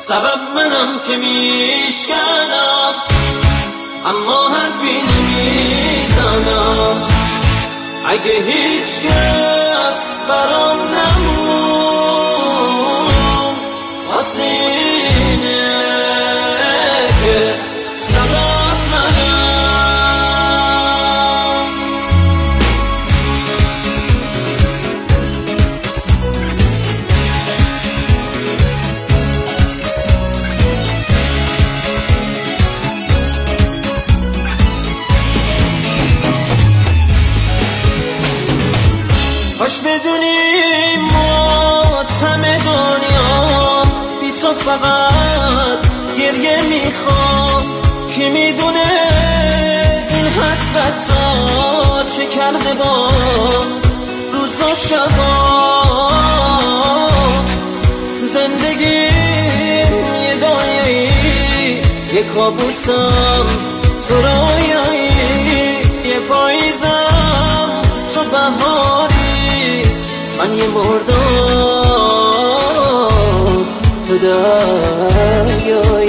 سبب منم که میشکنم اما حرفی نمیزنم. اگه هیچ کس برام نمون واسه اینه که سبب منم. کاش بدونی ماتم دنیا بی تو فقط گریه میخوام. کی میدونه این حسرت ها چه کرده با روز و شبا. زندگیم یه دنیایی، یه کابوسم تو رویایی، یه پاییزم تو بهاری، من یه مردم تو دریایی.